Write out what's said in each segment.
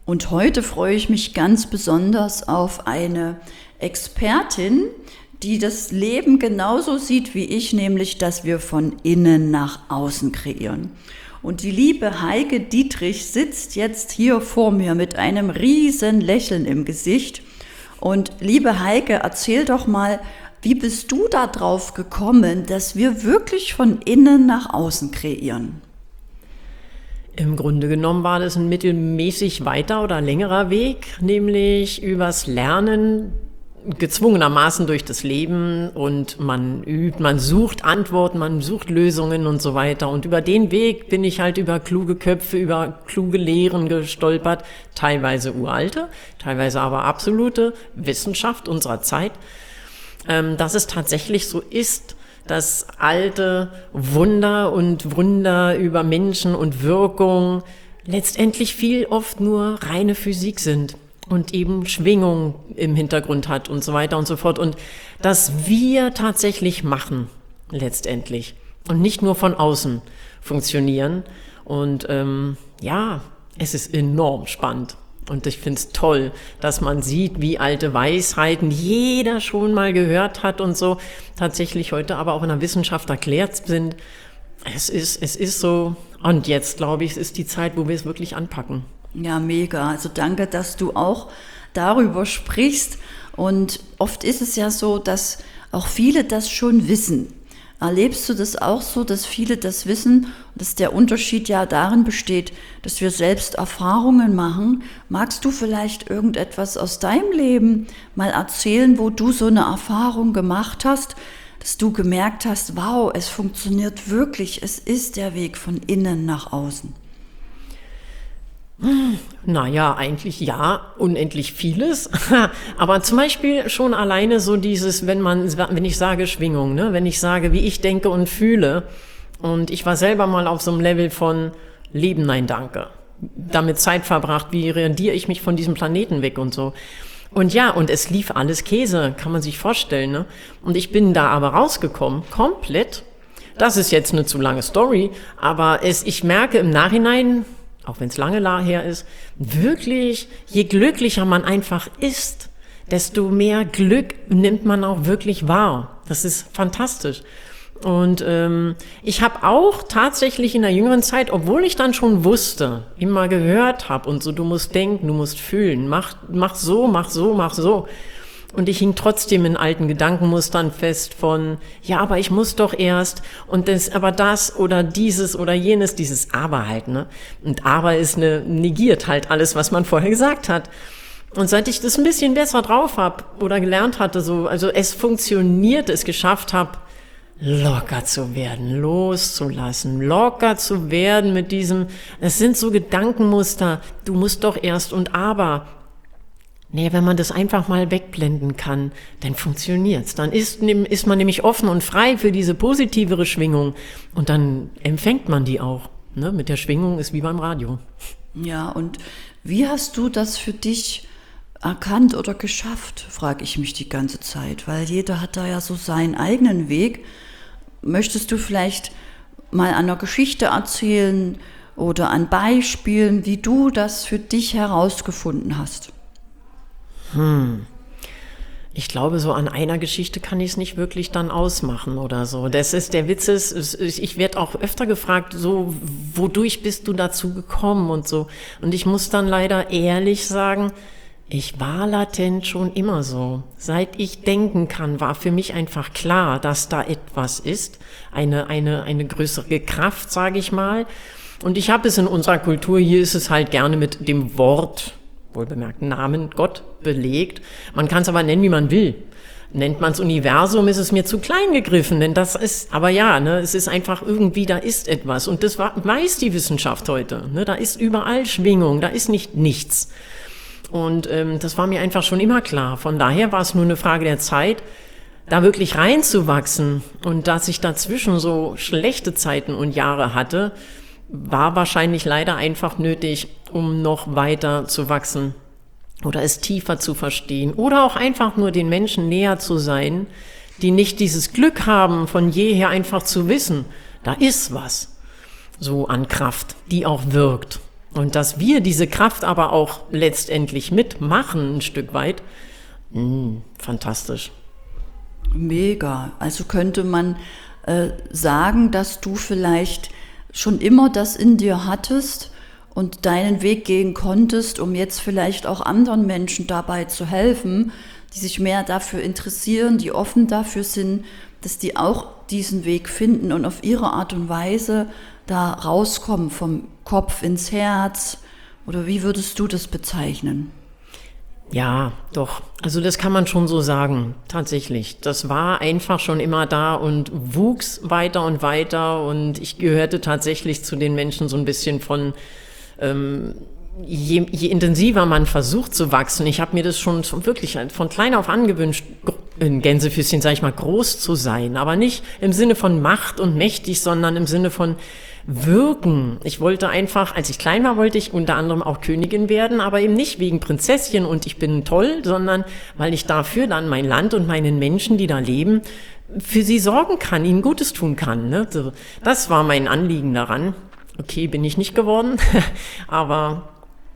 Und heute freue ich mich ganz besonders auf eine Expertin, die das Leben genauso sieht wie ich, nämlich, dass wir von innen nach außen kreieren. Und die liebe Heike Dietrich sitzt jetzt hier vor mir mit einem riesen Lächeln im Gesicht. Und liebe Heike, erzähl doch mal, wie bist du da drauf gekommen, dass wir wirklich von innen nach außen kreieren? Im Grunde genommen war das ein mittelmäßig weiter oder längerer Weg, nämlich übers Lernen, gezwungenermaßen durch das Leben, und man übt, man sucht Antworten, man sucht Lösungen und so weiter. Und über den Weg bin ich halt über kluge Köpfe, über kluge Lehren gestolpert, teilweise uralte, teilweise aber absolute Wissenschaft unserer Zeit, dass es tatsächlich so ist, dass alte Wunder über Menschen und Wirkung letztendlich viel oft nur reine Physik sind und eben Schwingung im Hintergrund hat und so weiter und so fort. Und dass wir tatsächlich machen, letztendlich. Und nicht nur von außen funktionieren. Und es ist enorm spannend. Und ich finde es toll, dass man sieht, wie alte Weisheiten jeder schon mal gehört hat und so, tatsächlich heute aber auch in der Wissenschaft erklärt sind. Es ist so. Und jetzt, glaube ich, ist die Zeit, wo wir es wirklich anpacken. Ja, mega. Also danke, dass du auch darüber sprichst. Und oft ist es ja so, dass auch viele das schon wissen. Erlebst du das auch so, dass viele das wissen, dass der Unterschied ja darin besteht, dass wir selbst Erfahrungen machen? Magst du vielleicht irgendetwas aus deinem Leben mal erzählen, wo du so eine Erfahrung gemacht hast, dass du gemerkt hast, wow, es funktioniert wirklich, es ist der Weg von innen nach außen? Naja, eigentlich ja, unendlich vieles. Aber zum Beispiel schon alleine so dieses, wenn ich sage Schwingung, ne? Wenn ich sage, wie ich denke und fühle. Und ich war selber mal auf so einem Level von Leben, nein, danke. Damit Zeit verbracht, wie radiere ich mich von diesem Planeten weg und so. Und ja, und es lief alles Käse, kann man sich vorstellen, ne? Und ich bin da aber rausgekommen, komplett. Das ist jetzt eine zu lange Story, aber ich merke im Nachhinein, auch wenn es lange her ist, wirklich, je glücklicher man einfach ist, desto mehr Glück nimmt man auch wirklich wahr. Das ist fantastisch. Und ich habe auch tatsächlich in der jüngeren Zeit, obwohl ich dann schon wusste, immer gehört habe und so, du musst denken, du musst fühlen, mach so, mach so, mach so. Und ich hing trotzdem in alten Gedankenmustern fest von, ja, aber ich muss doch erst und das oder dieses oder jenes, dieses Aber halt, ne? Und Aber ist negiert halt alles, was man vorher gesagt hat. Und seit ich das ein bisschen besser drauf habe oder gelernt hatte, so, also es funktioniert, es geschafft habe, locker zu werden, loszulassen, locker zu werden mit diesem, es sind so Gedankenmuster, du musst doch erst und aber. Nee, wenn man das einfach mal wegblenden kann, dann funktioniert's. Dann ist man nämlich offen und frei für diese positivere Schwingung und dann empfängt man die auch. Ne? Mit der Schwingung ist wie beim Radio. Ja, und wie hast du das für dich erkannt oder geschafft, frage ich mich die ganze Zeit, weil jeder hat da ja so seinen eigenen Weg. Möchtest du vielleicht mal an einer Geschichte erzählen oder an Beispielen, wie du das für dich herausgefunden hast? Ich glaube, so an einer Geschichte kann ich es nicht wirklich dann ausmachen oder so. Der Witz ist, ich werde auch öfter gefragt, so, wodurch bist du dazu gekommen und so. Und ich muss dann leider ehrlich sagen, ich war latent schon immer so. Seit ich denken kann, war für mich einfach klar, dass da etwas ist, eine größere Kraft, sage ich mal. Und ich habe es in unserer Kultur, hier ist es halt gerne mit dem Wort, wohlbemerkt Namen Gott, belegt. Man kann es aber nennen, wie man will. Nennt man es Universum, ist es mir zu klein gegriffen, denn das ist, aber ja, ne, es ist einfach irgendwie, da ist etwas. Und das weiß die Wissenschaft heute. Ne, da ist überall Schwingung, da ist nicht nichts. Und das war mir einfach schon immer klar. Von daher war es nur eine Frage der Zeit, da wirklich reinzuwachsen. Und dass ich dazwischen so schlechte Zeiten und Jahre hatte, war wahrscheinlich leider einfach nötig, um noch weiter zu wachsen oder es tiefer zu verstehen oder auch einfach nur den Menschen näher zu sein, die nicht dieses Glück haben, von jeher einfach zu wissen, da ist was so an Kraft, die auch wirkt. Und dass wir diese Kraft aber auch letztendlich mitmachen, ein Stück weit, fantastisch. Mega. Also könnte man sagen, dass du vielleicht schon immer das in dir hattest und deinen Weg gehen konntest, um jetzt vielleicht auch anderen Menschen dabei zu helfen, die sich mehr dafür interessieren, die offen dafür sind, dass die auch diesen Weg finden und auf ihre Art und Weise da rauskommen, vom Kopf ins Herz. Oder wie würdest du das bezeichnen? Ja, doch. Also das kann man schon so sagen, tatsächlich. Das war einfach schon immer da und wuchs weiter und weiter und ich gehörte tatsächlich zu den Menschen so ein bisschen von, je intensiver man versucht zu wachsen. Ich habe mir das schon wirklich von klein auf angewünscht, in Gänsefüßchen, sage ich mal, groß zu sein. Aber nicht im Sinne von Macht und mächtig, sondern im Sinne von wirken. Ich wollte einfach, als ich klein war, wollte ich unter anderem auch Königin werden, aber eben nicht wegen Prinzesschen und ich bin toll, sondern weil ich dafür dann mein Land und meinen Menschen, die da leben, für sie sorgen kann, ihnen Gutes tun kann. Ne? Das war mein Anliegen daran. Okay, bin ich nicht geworden, aber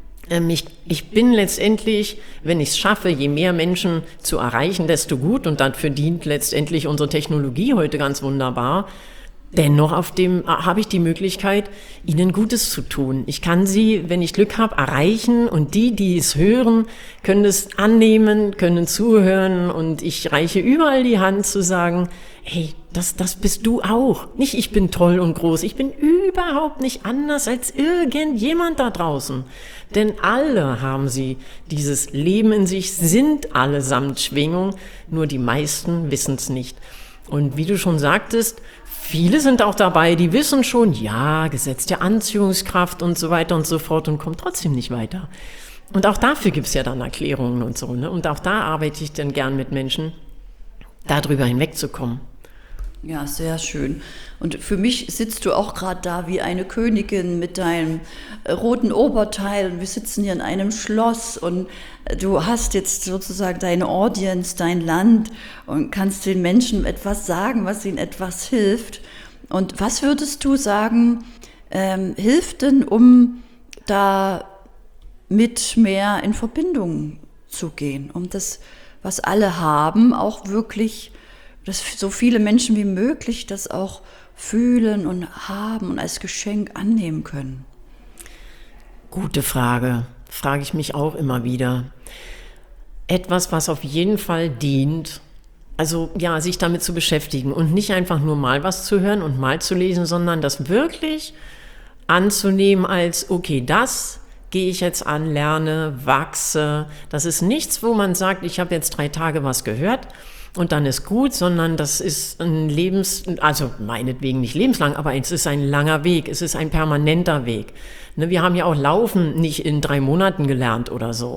ich bin letztendlich, wenn ich es schaffe, je mehr Menschen zu erreichen, desto gut und dafür dient letztendlich unsere Technologie heute ganz wunderbar. Dennoch habe ich die Möglichkeit, ihnen Gutes zu tun. Ich kann sie, wenn ich Glück habe, erreichen und die es hören, können es annehmen, können zuhören und ich reiche überall die Hand zu sagen, hey, das bist du auch. Nicht ich bin toll und groß, ich bin überhaupt nicht anders als irgendjemand da draußen. Denn alle haben sie dieses Leben in sich, sind allesamt Schwingung, nur die meisten wissen es nicht. Und wie du schon sagtest, viele sind auch dabei, die wissen schon, ja, Gesetz der Anziehungskraft und so weiter und so fort und kommen trotzdem nicht weiter. Und auch dafür gibt's ja dann Erklärungen und so, ne? Und auch da arbeite ich dann gern mit Menschen, darüber hinwegzukommen. Ja, sehr schön. Und für mich sitzt du auch gerade da wie eine Königin mit deinem roten Oberteil. Und wir sitzen hier in einem Schloss und du hast jetzt sozusagen deine Audience, dein Land und kannst den Menschen etwas sagen, was ihnen etwas hilft. Und was würdest du sagen, hilft denn, um da mit mehr in Verbindung zu gehen, um das, was alle haben, auch wirklich, dass so viele Menschen wie möglich das auch fühlen und haben und als Geschenk annehmen können? Gute Frage, frage ich mich auch immer wieder. Etwas, was auf jeden Fall dient, also ja, sich damit zu beschäftigen und nicht einfach nur mal was zu hören und mal zu lesen, sondern das wirklich anzunehmen als, okay, das gehe ich jetzt an, lerne, wachse. Das ist nichts, wo man sagt, ich habe jetzt 3 Tage was gehört und dann ist gut, sondern das ist ein also meinetwegen nicht lebenslang, aber es ist ein langer Weg, es ist ein permanenter Weg. Ne, wir haben ja auch Laufen nicht in 3 Monaten gelernt oder so.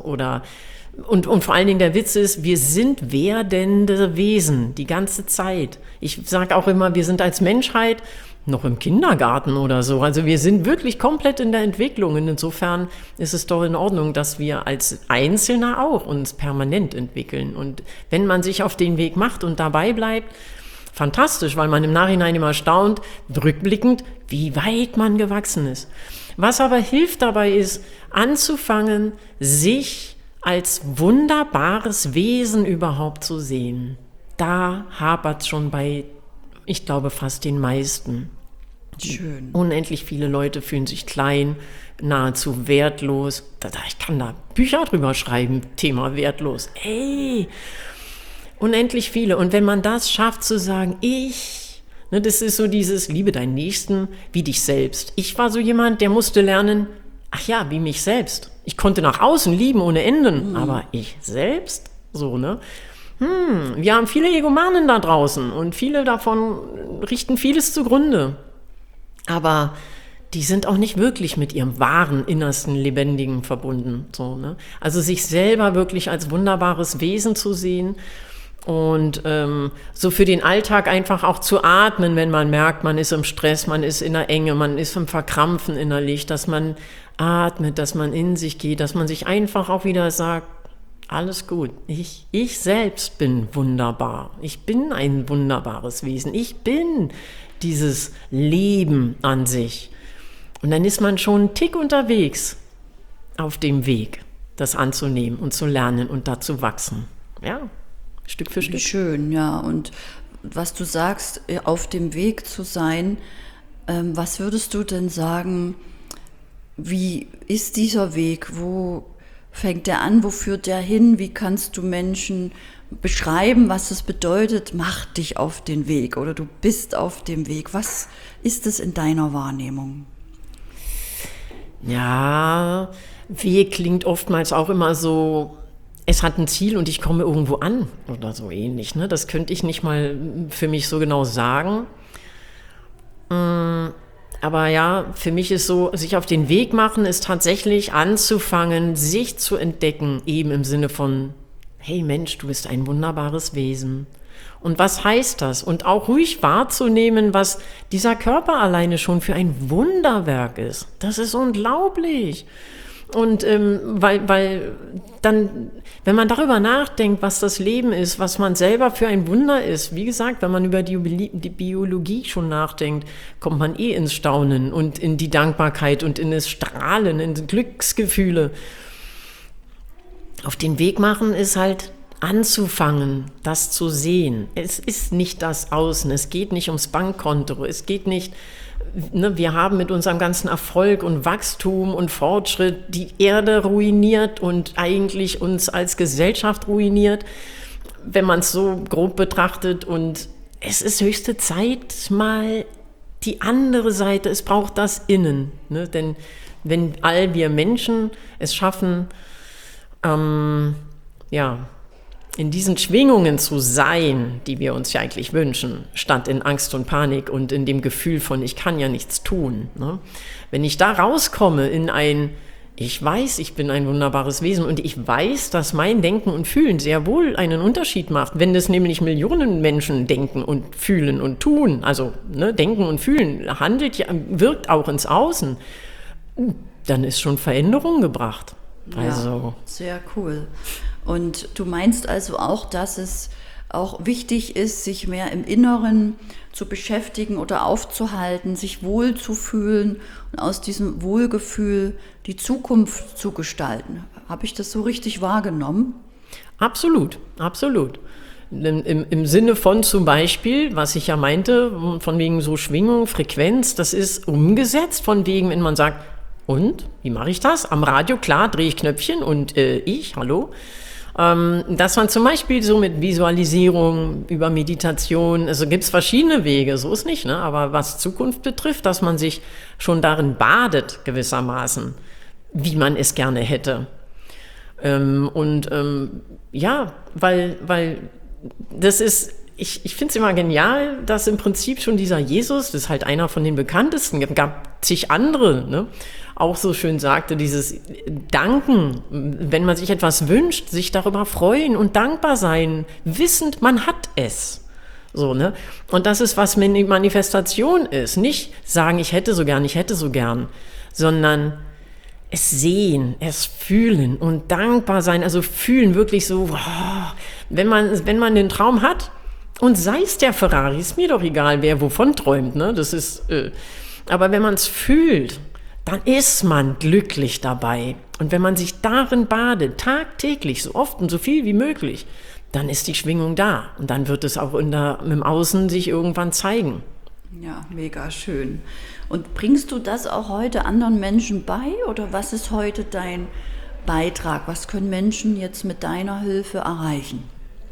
Und vor allen Dingen der Witz ist, wir sind werdende Wesen die ganze Zeit. Ich sage auch immer, wir sind als Menschheit noch im Kindergarten oder so. Also wir sind wirklich komplett in der Entwicklung. Und insofern ist es doch in Ordnung, dass wir als Einzelner auch uns permanent entwickeln. Und wenn man sich auf den Weg macht und dabei bleibt, fantastisch, weil man im Nachhinein immer staunt, rückblickend, wie weit man gewachsen ist. Was aber hilft dabei ist, anzufangen, sich als wunderbares Wesen überhaupt zu sehen. Da hapert es schon bei, ich glaube, fast den meisten. Schön. Unendlich viele Leute fühlen sich klein, nahezu wertlos. Ich kann da Bücher drüber schreiben, Thema wertlos. Ey, unendlich viele. Und wenn man das schafft zu sagen, das ist so dieses, liebe deinen Nächsten wie dich selbst. Ich war so jemand, der musste lernen, ach ja, wie mich selbst. Ich konnte nach außen lieben ohne Enden, aber ich selbst, so, ne? Wir haben viele Egomanen da draußen und viele davon richten vieles zugrunde. Aber die sind auch nicht wirklich mit ihrem wahren, innersten, Lebendigen verbunden, so, ne? Also sich selber wirklich als wunderbares Wesen zu sehen und so für den Alltag einfach auch zu atmen, wenn man merkt, man ist im Stress, man ist in der Enge, man ist im Verkrampfen innerlich, dass man atmet, dass man in sich geht, dass man sich einfach auch wieder sagt, alles gut, ich selbst bin wunderbar, ich bin ein wunderbares Wesen, ich bin dieses Leben an sich. Und dann ist man schon einen Tick unterwegs auf dem Weg, das anzunehmen und zu lernen und da zu wachsen. Ja, Stück für Stück. Schön, ja. Und was du sagst, auf dem Weg zu sein, was würdest du denn sagen, wie ist dieser Weg? Wo fängt der an? Wo führt der hin? Wie kannst du Menschen beschreiben, was es bedeutet? Mach dich auf den Weg oder du bist auf dem Weg. Was ist es in deiner Wahrnehmung? Ja, Weg klingt oftmals auch immer so, es hat ein Ziel und ich komme irgendwo an oder so ähnlich. Ne? Das könnte ich nicht mal für mich so genau sagen. Aber ja, für mich ist so, sich auf den Weg machen, ist tatsächlich anzufangen, sich zu entdecken, eben im Sinne von, hey Mensch, du bist ein wunderbares Wesen. Und was heißt das? Und auch ruhig wahrzunehmen, was dieser Körper alleine schon für ein Wunderwerk ist. Das ist unglaublich. Und weil dann, wenn man darüber nachdenkt, was das Leben ist, was man selber für ein Wunder ist, wie gesagt, wenn man über die Biologie schon nachdenkt, kommt man ins Staunen und in die Dankbarkeit und in das Strahlen, in die Glücksgefühle. Auf den Weg machen ist halt anzufangen, das zu sehen. Es ist nicht das Außen, es geht nicht ums Bankkonto, es geht nicht, ne, wir haben mit unserem ganzen Erfolg und Wachstum und Fortschritt die Erde ruiniert und eigentlich uns als Gesellschaft ruiniert, wenn man es so grob betrachtet. Und es ist höchste Zeit, mal die andere Seite, es braucht das Innen. Ne? Denn wenn all wir Menschen es schaffen, in diesen Schwingungen zu sein, die wir uns ja eigentlich wünschen, statt in Angst und Panik und in dem Gefühl von, ich kann ja nichts tun. Ne? Wenn ich da rauskomme in ein, ich weiß, ich bin ein wunderbares Wesen und ich weiß, dass mein Denken und Fühlen sehr wohl einen Unterschied macht, wenn das nämlich Millionen Menschen denken und fühlen und tun, also ne, denken und fühlen, wirkt auch ins Außen, dann ist schon Veränderung gebracht. Also. Ja, sehr cool. Und du meinst also auch, dass es auch wichtig ist, sich mehr im Inneren zu beschäftigen oder aufzuhalten, sich wohl zu fühlen und aus diesem Wohlgefühl die Zukunft zu gestalten. Habe ich das so richtig wahrgenommen? Absolut, absolut. Im Sinne von zum Beispiel, was ich ja meinte, von wegen so Schwingung, Frequenz, das ist umgesetzt von wegen, wenn man sagt, und, wie mache ich das? Am Radio, klar, drehe ich Knöpfchen und hallo. Dass man zum Beispiel so mit Visualisierung, über Meditation, also gibt es verschiedene Wege, so ist nicht, ne? Aber was Zukunft betrifft, dass man sich schon darin badet, gewissermaßen, wie man es gerne hätte. Weil das ist, ich finde es immer genial, dass im Prinzip schon dieser Jesus, das ist halt einer von den bekanntesten, gab zig andere, ne? Auch so schön sagte, dieses Danken, wenn man sich etwas wünscht, sich darüber freuen und dankbar sein, wissend, man hat es. So, ne? Und das ist, was Manifestation ist. Nicht sagen, ich hätte so gern, sondern es sehen, es fühlen und dankbar sein, also fühlen wirklich so, wenn man den Traum hat, und sei es der Ferrari, ist mir doch egal, wer wovon träumt, ne? Das ist, aber wenn man es fühlt, dann ist man glücklich dabei. Und wenn man sich darin badet, tagtäglich, so oft und so viel wie möglich, dann ist die Schwingung da. Und dann wird es auch im Außen sich irgendwann zeigen. Ja, mega schön. Und bringst du das auch heute anderen Menschen bei? Oder was ist heute dein Beitrag? Was können Menschen jetzt mit deiner Hilfe erreichen?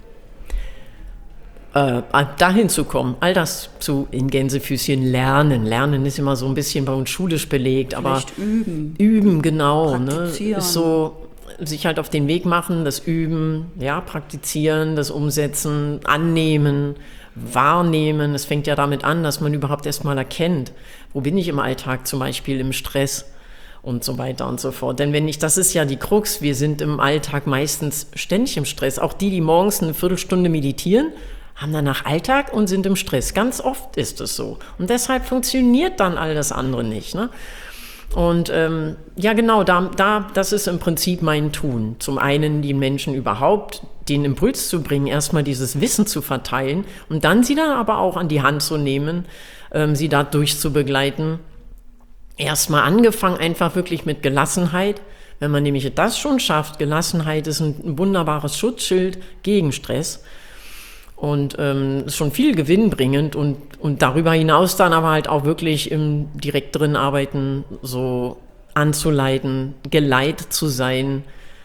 Dahin zu kommen, all das in Gänsefüßchen lernen. Lernen ist immer so ein bisschen bei uns schulisch belegt, vielleicht aber üben, genau, ne, ist so, sich halt auf den Weg machen, das Üben, ja, praktizieren, das Umsetzen, annehmen, wahrnehmen. Es fängt ja damit an, dass man überhaupt erstmal erkennt, wo bin ich im Alltag, zum Beispiel im Stress und so weiter und so fort. Denn das ist ja die Krux, wir sind im Alltag meistens ständig im Stress. Auch die morgens eine Viertelstunde meditieren, haben danach Alltag und sind im Stress. Ganz oft ist es so. Und deshalb funktioniert dann all das andere nicht. Ne? Und ja genau, das ist im Prinzip mein Tun. Zum einen die Menschen überhaupt, den Impuls zu bringen, erstmal dieses Wissen zu verteilen und dann sie dann aber auch an die Hand zu nehmen, sie dadurch zu begleiten. Erstmal angefangen einfach wirklich mit Gelassenheit, Wenn man nämlich das schon schafft, Gelassenheit ist ein wunderbares Schutzschild gegen Stress und ist schon viel gewinnbringend und darüber hinaus dann aber halt auch wirklich im direkteren Arbeiten so anzuleiten, geleitet zu sein,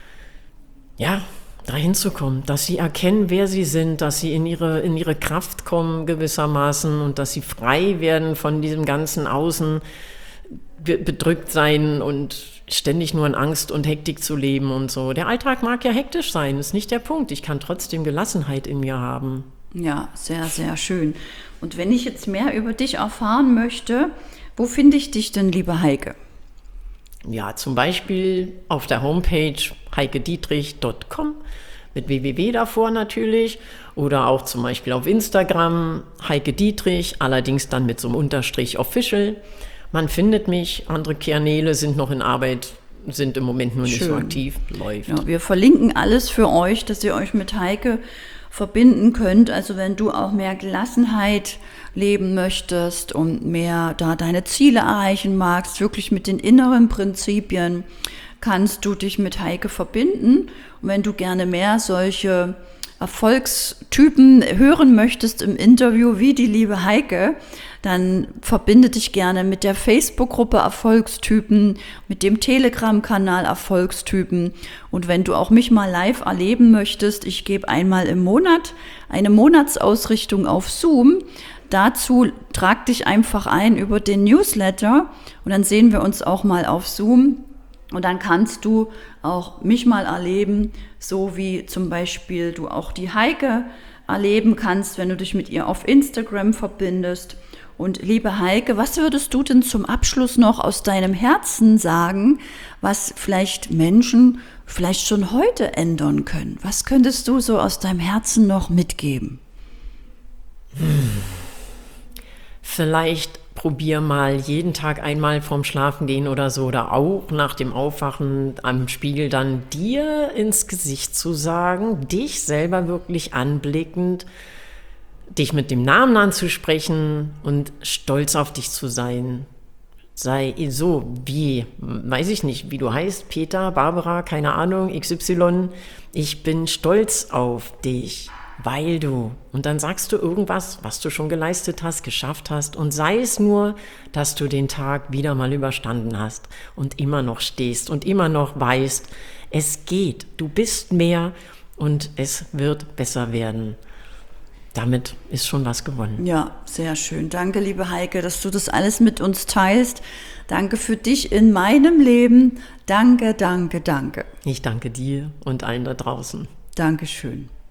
ja, dahin zu kommen, dass sie erkennen, wer sie sind, dass sie in ihre Kraft kommen gewissermaßen und dass sie frei werden von diesem ganzen Außen bedrückt sein und ständig nur in Angst und Hektik zu leben und so. Der Alltag mag ja hektisch sein, ist nicht der Punkt. Ich kann trotzdem Gelassenheit in mir haben. Ja, sehr, sehr schön. Und wenn ich jetzt mehr über dich erfahren möchte, wo finde ich dich denn, liebe Heike? Ja, zum Beispiel auf der Homepage heikedietrich.com mit www davor natürlich oder auch zum Beispiel auf Instagram Heike Dietrich, allerdings dann mit so einem Unterstrich official. Man findet mich, andere Kanäle sind noch in Arbeit, sind im Moment nur nicht so aktiv, läuft. Ja, wir verlinken alles für euch, dass ihr euch mit Heike verbinden könnt. Also wenn du auch mehr Gelassenheit leben möchtest und mehr da deine Ziele erreichen magst, wirklich mit den inneren Prinzipien, kannst du dich mit Heike verbinden. Und wenn du gerne mehr solche Erfolgstypen hören möchtest im Interview wie die liebe Heike, dann verbinde dich gerne mit der Facebook-Gruppe Erfolgstypen, mit dem Telegram-Kanal Erfolgstypen. Und wenn du auch mich mal live erleben möchtest, ich gebe einmal im Monat eine Monatsausrichtung auf Zoom. Dazu trag dich einfach ein über den Newsletter und dann sehen wir uns auch mal auf Zoom. Und dann kannst du auch mich mal erleben, so wie zum Beispiel du auch die Heike erleben kannst, wenn du dich mit ihr auf Instagram verbindest. Und liebe Heike, was würdest du denn zum Abschluss noch aus deinem Herzen sagen, was vielleicht Menschen vielleicht schon heute ändern können? Was könntest du so aus deinem Herzen noch mitgeben? Vielleicht probier mal jeden Tag einmal vorm Schlafengehen oder so oder auch nach dem Aufwachen am Spiegel dann dir ins Gesicht zu sagen, dich selber wirklich anblickend, dich mit dem Namen anzusprechen und stolz auf dich zu sein. Sei so wie, weiß ich nicht, wie du heißt, Peter, Barbara, keine Ahnung, XY. Ich bin stolz auf dich, weil du. Und dann sagst du irgendwas, was du schon geleistet hast, geschafft hast. Und sei es nur, dass du den Tag wieder mal überstanden hast und immer noch stehst und immer noch weißt, es geht, du bist mehr und es wird besser werden. Damit ist schon was gewonnen. Ja, sehr schön. Danke, liebe Heike, dass du das alles mit uns teilst. Danke für dich in meinem Leben. Danke, danke, danke. Ich danke dir und allen da draußen. Dankeschön.